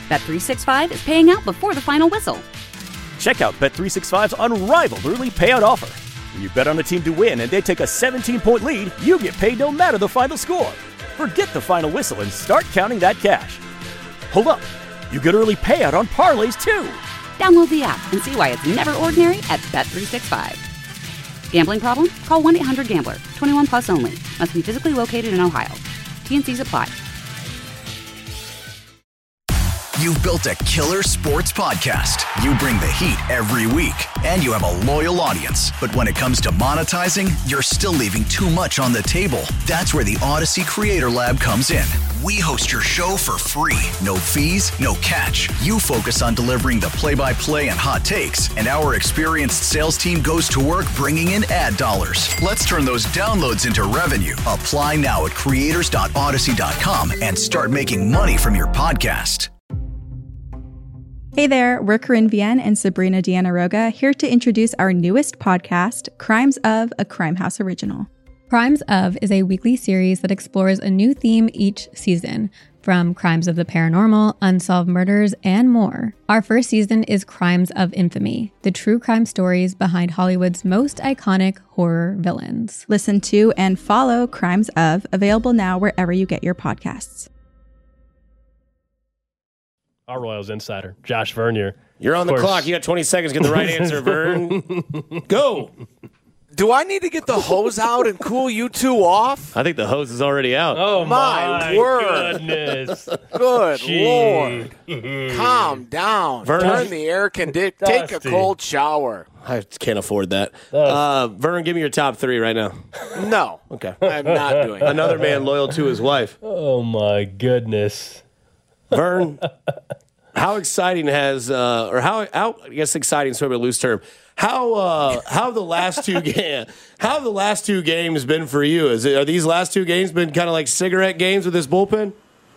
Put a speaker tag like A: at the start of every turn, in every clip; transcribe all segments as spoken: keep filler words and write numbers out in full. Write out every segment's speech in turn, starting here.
A: Bet three sixty-five is paying out before the final whistle.
B: Check out Bet three sixty-five's unrivaled early payout offer. When you bet on a team to win and they take a seventeen-point lead, you get paid no matter the final score. Forget the final whistle and start counting that cash. Hold up. You get early payout on parlays, too.
A: Download the app and see why it's never ordinary at Bet three sixty-five. Gambling problem? Call one eight hundred gambler. twenty-one plus only. Must be physically located in Ohio. T N Cs apply.
C: You've built a killer sports podcast. You bring the heat every week, and you have a loyal audience. But when it comes to monetizing, you're still leaving too much on the table. That's where the Odyssey Creator Lab comes in. We host your show for free. No fees, no catch. You focus on delivering the play-by-play and hot takes, and our experienced sales team goes to work bringing in ad dollars. Let's turn those downloads into revenue. Apply now at creators dot odyssey dot com and start making money from your podcast.
D: Hey there, we're Corinne Vienne and Sabrina Diana-Roga here to introduce our newest podcast, Crimes of, a Crime House original.
E: Crimes of is a weekly series that explores a new theme each season, from crimes of the paranormal, unsolved murders, and more. Our first season is Crimes of Infamy, the true crime stories behind Hollywood's most iconic horror villains.
D: Listen to and follow Crimes of, available now wherever you get your podcasts.
F: Our Royals insider, Josh Vernier.
G: You're on the clock. You got twenty seconds to get the right answer, Vern. Go.
H: Do I need to get the hose out and cool you two off?
G: I think the hose is already out.
F: Oh,
H: my,
F: my
H: word.
F: goodness.
H: Good
F: Gee.
H: Lord. Calm down.
G: Vern,
H: Turn the air conditioner. Take a cold shower.
G: I can't afford that. Uh, Vern, give me your top three right now.
H: No.
G: Okay.
H: I'm not doing it.
G: Another man loyal to his wife.
F: Oh, my goodness.
G: Vern, how exciting has, uh, or how, how, I guess exciting is maybe a loose term. How, uh, how have the last two games, how have the last two games been for you? Is it, are these last two games been kind of like cigarette games with this bullpen?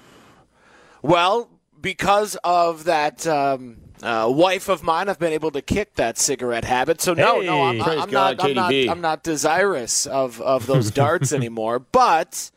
H: Well, because of that um, uh, wife of mine, I've been able to kick that cigarette habit. So no,
F: Hey,
H: no, I'm,
G: praise
H: I'm,
G: God,
H: not, I'm not. I'm not desirous of, of those darts anymore. But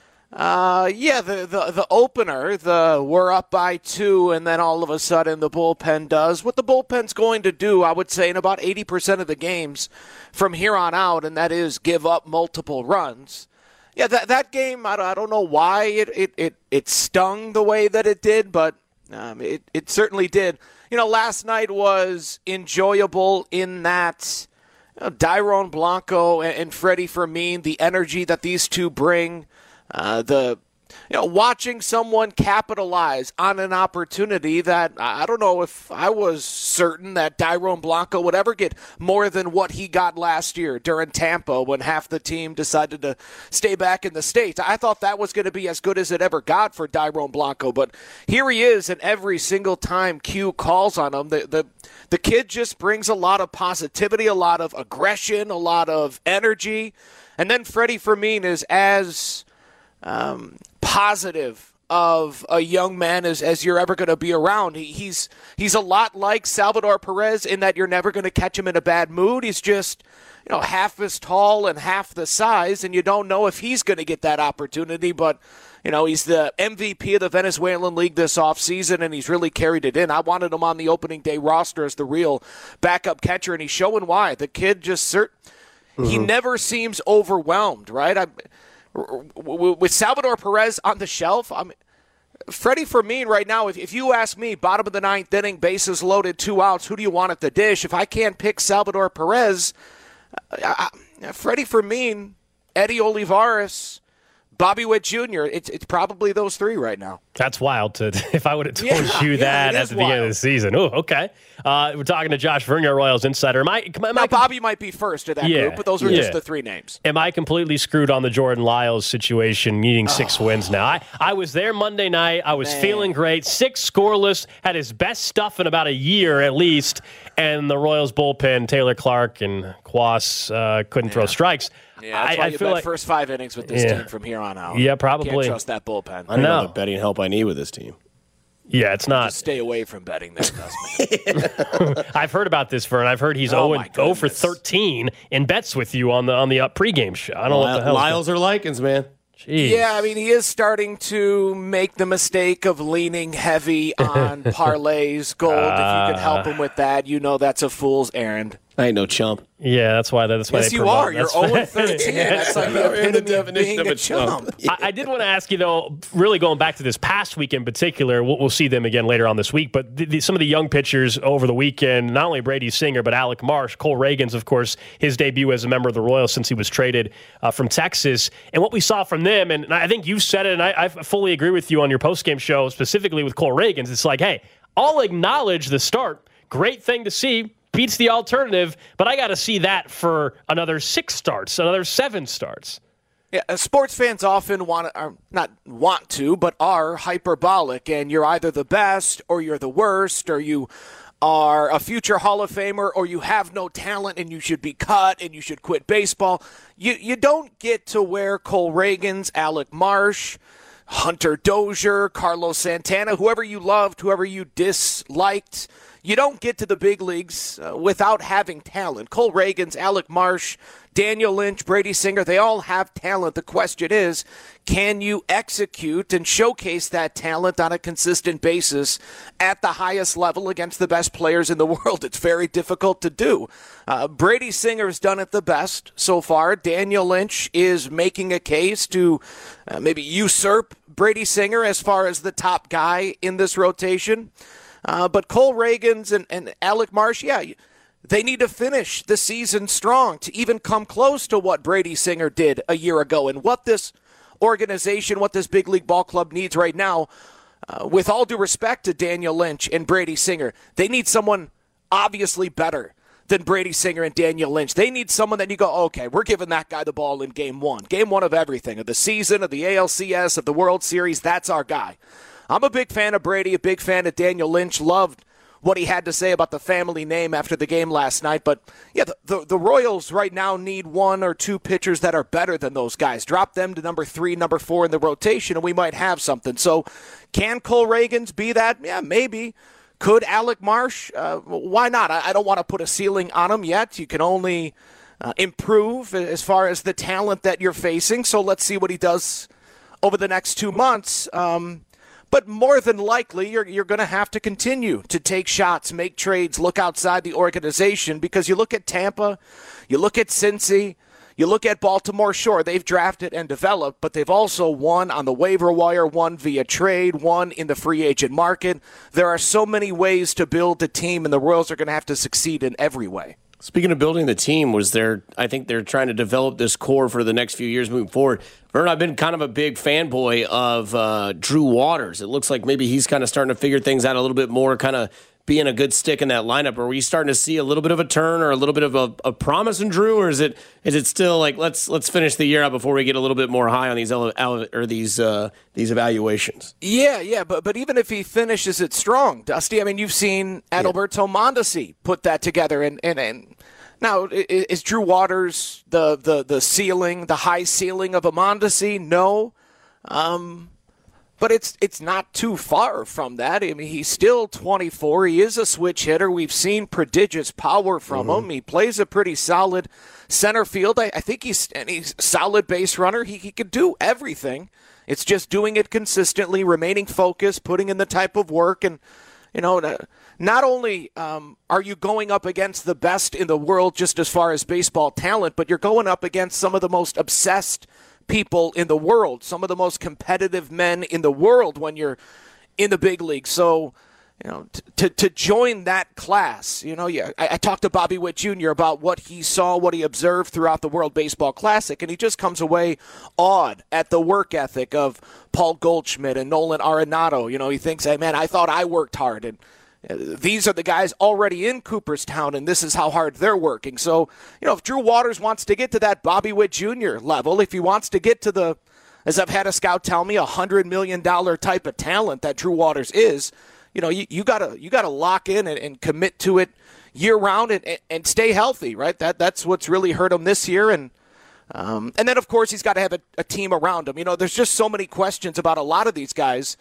H: uh, yeah, the, the the opener, the we're up by two, and then all of a sudden the bullpen does what the bullpen's going to do. I would say in about eighty percent of the games from here on out, and that is give up multiple runs. Yeah, that that game, I don't, I don't know why it, it, it, it stung the way that it did, but um, it, it certainly did. You know, last night was enjoyable in that you know, Dairon Blanco and, and Freddie Fermin, the energy that these two bring, uh, the you know, watching someone capitalize on an opportunity that I don't know if I was certain that Dairon Blanco would ever get more than what he got last year during Tampa when half the team decided to stay back in the States. I thought that was going to be as good as it ever got for Dairon Blanco, but here he is, and every single time Q calls on him, the, the, the kid just brings a lot of positivity, a lot of aggression, a lot of energy, and then Freddie Fermin is as Um, positive of a young man as, as you're ever going to be around. He, he's he's a lot like Salvador Perez in that you're never going to catch him in a bad mood. He's just you know half as tall and half the size, and you don't know if he's going to get that opportunity. But you know he's the M V P of the Venezuelan League this offseason, and he's really carried it in. I wanted him on the opening day roster as the real backup catcher, and he's showing why. The kid just cert- mm-hmm. he never seems overwhelmed, right? I. With Salvador Perez on the shelf, I mean, Freddie Fermin right now, if, if you ask me, bottom of the ninth inning, bases loaded, two outs, who do you want at the dish? If I can't pick Salvador Perez, I, I, Freddie Fermin, Eddie Olivares, Bobby Witt Junior, it's, it's probably those three right now.
F: That's wild. To If I would have told
H: yeah,
F: you
H: yeah,
F: that at the beginning
H: wild.
F: of the season. Oh, okay. Uh, we're talking to Josh Vernier, Royals insider. Am I, am I,
H: now, Bobby might be first of that
F: yeah,
H: group, but those were
F: yeah.
H: just the three names.
F: Am I completely screwed on the Jordan Lyles situation, needing six
H: oh.
F: wins now? I, I was there Monday night. I was
H: Man.
F: feeling great. Six scoreless, had his best stuff in about a year at least, and the Royals bullpen, Taylor Clark and Kwas, uh, couldn't
H: yeah.
F: throw strikes.
H: Yeah, that's
F: I,
H: why
F: I
H: you
F: feel
H: bet
F: like
H: first five innings with this
F: yeah.
H: team from here on out.
F: Yeah, probably.
H: Can't trust that bullpen.
G: I don't
F: No.
G: know the betting help I need with this team.
F: Yeah, it's not.
H: Just stay away from betting there, Dustin.
F: I've heard about this, Vern. I've heard he's
H: Oh,
F: oh,
H: my
F: and, oh for
H: goodness.
F: thirteen in bets with you on the on the uh, pregame show. I don't know what the hell.
G: Lyles or Likens, man.
F: Jeez.
H: Yeah, I mean, he is starting to make the mistake of leaning heavy on parlays. Gold, uh, if you could help him with that, you know that's a fool's errand.
G: I ain't no chump.
F: Yeah, that's why. That's why
H: yes,
F: they
H: you
F: promote.
H: are. You're zero and thirteen. That's like the epitome the definition of, of a chump. chump.
F: I, I did want to ask you, though, really going back to this past week in particular, we'll, we'll see them again later on this week, but the, the, some of the young pitchers over the weekend, not only Brady Singer, but Alec Marsh, Cole Reagans, of course, his debut as a member of the Royals since he was traded uh, from Texas. And what we saw from them, and I think you said it, and I, I fully agree with you on your postgame show, specifically with Cole Reagans, it's like, hey, I'll acknowledge the start. Great thing to see. Beats the alternative, but I got to see that for another six starts, another seven starts.
H: Yeah, sports fans often want to, are not want to, but are hyperbolic, and you're either the best or you're the worst, or you are a future Hall of Famer, or you have no talent and you should be cut and you should quit baseball. You you don't get to where Cole Reagans, Alec Marsh, Hunter Dozier, Carlos Santana, whoever you loved, whoever you disliked. You don't get to the big leagues uh, without having talent. Cole Reagans, Alec Marsh, Daniel Lynch, Brady Singer, they all have talent. The question is, can you execute and showcase that talent on a consistent basis at the highest level against the best players in the world? It's very difficult to do. Uh, Brady Singer has done it the best so far. Daniel Lynch is making a case to uh, maybe usurp Brady Singer as far as the top guy in this rotation. Uh, but Cole Reagans and, and Alec Marsh, yeah, they need to finish the season strong to even come close to what Brady Singer did a year ago. And what this organization, what this big league ball club needs right now, uh, with all due respect to Daniel Lynch and Brady Singer, they need someone obviously better than Brady Singer and Daniel Lynch. They need someone that you go, okay, we're giving that guy the ball in game one. Game one of everything, of the season, of the A L C S, of the World Series. That's our guy. I'm a big fan of Brady, a big fan of Daniel Lynch. Loved what he had to say about the family name after the game last night. But, yeah, the, the, the Royals right now need one or two pitchers that are better than those guys. Drop them to number three, number four in the rotation, and we might have something. So can Cole Reagans be that? Yeah, maybe. Could Alec Marsh? Uh, why not? I, I don't want to put a ceiling on him yet. You can only uh, improve as far as the talent that you're facing. So let's see what he does over the next two months. Um But more than likely, you're you're going to have to continue to take shots, make trades, look outside the organization, because you look at Tampa, you look at Cincy, you look at Baltimore. Sure, they've drafted and developed, but they've also won on the waiver wire, won via trade, won in the free agent market. There are so many ways to build a team, and the Royals are going to have to succeed in every way.
G: Speaking of building the team, was there? I think they're trying to develop this core for the next few years moving forward. Vern, I've been kind of a big fanboy of uh, Drew Waters. It looks like maybe he's kind of starting to figure things out a little bit more, kind of being a good stick in that lineup. Are we starting to see a little bit of a turn or a little bit of a, a promise in Drew, or is it is it still like let's let's finish the year out before we get a little bit more high on these ele- or these uh, these evaluations?
H: Yeah, yeah, but but even if he finishes it strong, Dusty, I mean, you've seen Adalberto yeah. Mondesi put that together, and and and. Now, is Drew Waters the, the, the ceiling, the high ceiling of a Mondesi? No. Um, but it's it's not too far from that. I mean, he's still twenty-four. He is a switch hitter. We've seen prodigious power from mm-hmm. him. He plays a pretty solid center field. I, I think he's, and he's a solid base runner. He, he could do everything. It's just doing it consistently, remaining focused, putting in the type of work, and, you know, not only um, are you going up against the best in the world just as far as baseball talent, but you're going up against some of the most obsessed people in the world, some of the most competitive men in the world when you're in the big league. So, you know, t- to to join that class, you know, yeah, I, I talked to Bobby Witt Junior about what he saw, what he observed throughout the World Baseball Classic, and he just comes away awed at the work ethic of Paul Goldschmidt and Nolan Arenado. You know, he thinks, hey, man, I thought I worked hard, and these are the guys already in Cooperstown, and this is how hard they're working. So, you know, if Drew Waters wants to get to that Bobby Witt Junior level, if he wants to get to the, as I've had a scout tell me, a one hundred million dollars type of talent that Drew Waters is, you know, you, you gotta you gotta lock in and, and commit to it year round and, and stay healthy, right? That that's what's really hurt him this year, and um, and then of course he's got to have a, a team around him. You know, there's just so many questions about a lot of these guys,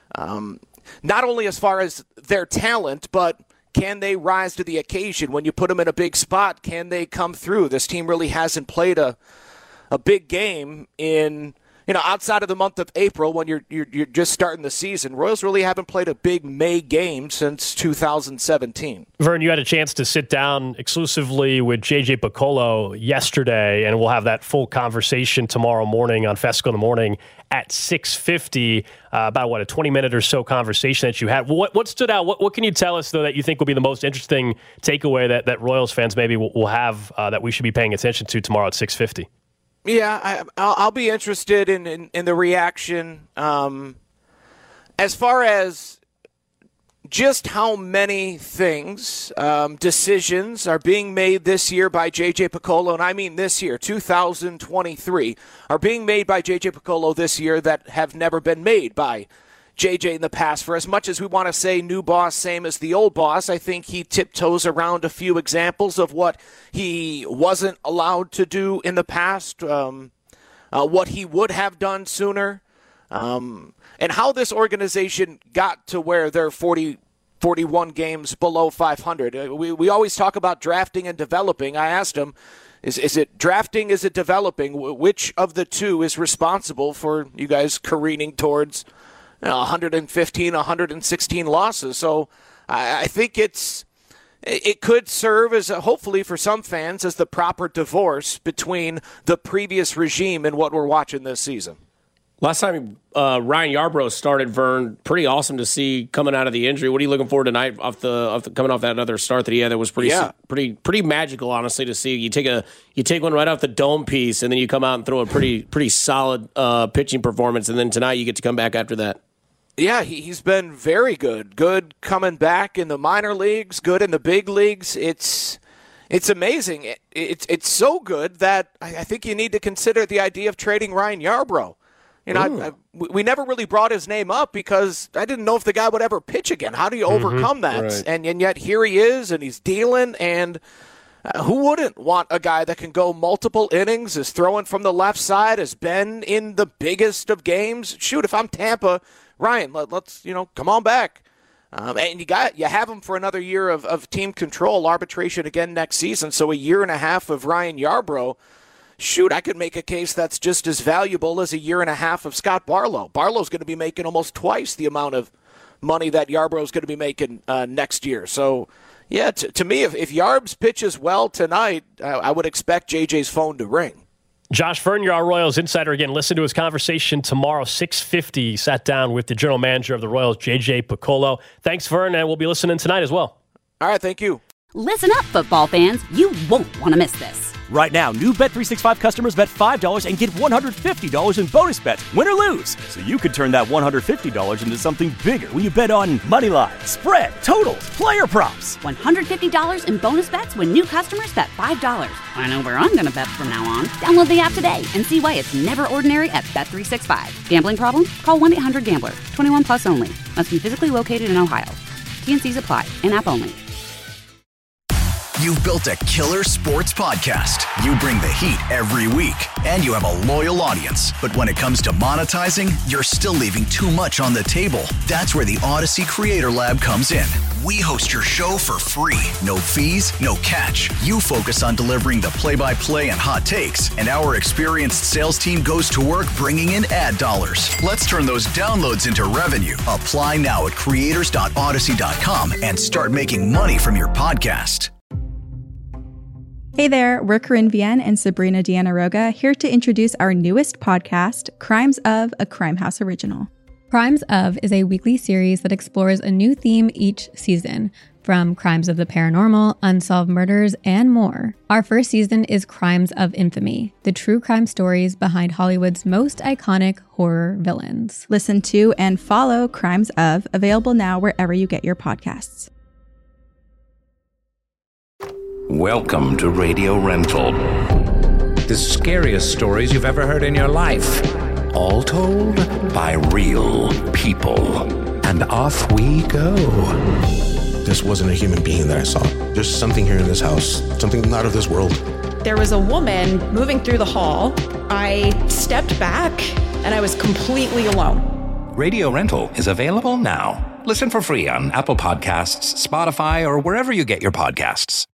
H: um, not only as far as their talent, but can they rise to the occasion when you put them in a big spot? Can they come through? This team really hasn't played a a big game in you know, outside of the month of April when you're, you're you're just starting the season, Royals really haven't played a big May game since two thousand seventeen.
F: Vern, you had a chance to sit down exclusively with J J Picollo yesterday, and we'll have that full conversation tomorrow morning on Fesco in the Morning at six fifty, uh, about, what, a twenty-minute or so conversation that you had. What what stood out? What, what can you tell us, though, that you think will be the most interesting takeaway that, that Royals fans maybe will, will have uh, that we should be paying attention to tomorrow at six fifty?
H: Yeah, I, I'll, I'll be interested in, in, in the reaction um, as far as just how many things, um, decisions are being made this year by J J Picollo, and I mean this year, two thousand twenty-three, are being made by J J Picollo this year that have never been made by J J in the past. For as much as we want to say new boss, same as the old boss, I think he tiptoes around a few examples of what he wasn't allowed to do in the past, um, uh, what he would have done sooner, um, and how this organization got to where they're forty, forty-one games below five hundred. We, we always talk about drafting and developing. I asked him, Is is it drafting? Is it developing? Which of the two is responsible for you guys careening towards you know, one hundred fifteen, one hundred sixteen losses? So I, I think it's it could serve as a, hopefully for some fans as the proper divorce between the previous regime and what we're watching this season.
G: Last time uh, Ryan Yarbrough started, Vern, pretty awesome to see coming out of the injury. What are you looking for tonight off the, off the coming off that other start that he had? That was pretty,
H: yeah.
G: pretty, pretty magical, honestly, to see. You take a you take one right off the dome piece, and then you come out and throw a pretty, pretty solid uh, pitching performance, and then tonight you get to come back after that.
H: Yeah, he, he's been very good. Good coming back in the minor leagues. Good in the big leagues. It's it's amazing. It, it's it's so good that I, I think you need to consider the idea of trading Ryan Yarbrough. You know, I, I, we never really brought his name up because I didn't know if the guy would ever pitch again. How do you mm-hmm, overcome that? Right. And and yet here he is, and he's dealing. And uh, who wouldn't want a guy that can go multiple innings, is throwing from the left side, has been in the biggest of games? Shoot, if I'm Tampa, Ryan, let, let's you know come on back. Um, and you got you have him for another year of, of team control, arbitration again next season. So a year and a half of Ryan Yarbrough. Shoot, I could make a case that's just as valuable as a year and a half of Scott Barlow. Barlow's going to be making almost twice the amount of money that Yarbrough's going to be making uh, next year. So, yeah, t- to me, if, if Yarbs pitches well tonight, I, I would expect J J's phone to ring.
F: Josh Vern, you're our Royals insider again. Listen to his conversation tomorrow, six fifty. He sat down with the general manager of the Royals, J J Picollo. Thanks, Vern, and we'll be listening tonight as well.
H: All right, thank you.
A: Listen up, football fans. You won't want to miss this.
B: Right now, new Bet three sixty-five customers bet five dollars and get one hundred fifty dollars in bonus bets, win or lose. So you could turn that one hundred fifty dollars into something bigger when you bet on money line, spread, totals, player props.
A: one hundred fifty dollars in bonus bets when new customers bet five dollars. I know where I'm going to bet from now on. Download the app today and see why it's never ordinary at Bet three sixty-five. Gambling problem? Call one eight hundred gambler. twenty-one plus only. Must be physically located in Ohio. T N Cs apply. In-app only.
C: You've built a killer sports podcast. You bring the heat every week, and you have a loyal audience. But when it comes to monetizing, you're still leaving too much on the table. That's where the Odyssey Creator Lab comes in. We host your show for free. No fees, no catch. You focus on delivering the play-by-play and hot takes, and our experienced sales team goes to work bringing in ad dollars. Let's turn those downloads into revenue. Apply now at creators dot odyssey dot com and start making money from your podcast.
D: Hey there, we're Corinne Vienne and Sabrina Diana-Roga here to introduce our newest podcast, Crimes of, a Crime House original.
E: Crimes of is a weekly series that explores a new theme each season, from crimes of the paranormal, unsolved murders, and more. Our first season is Crimes of Infamy, the true crime stories behind Hollywood's most iconic horror villains.
D: Listen to and follow Crimes of, available now wherever you get your podcasts.
I: Welcome to Radio Rental. The scariest stories you've ever heard in your life. All told by real people. And off we go.
J: This wasn't a human being that I saw. There's something here in this house. Something not of this world.
K: There was a woman moving through the hall. I stepped back and I was completely alone.
I: Radio Rental is available now. Listen for free on Apple Podcasts, Spotify, or wherever you get your podcasts.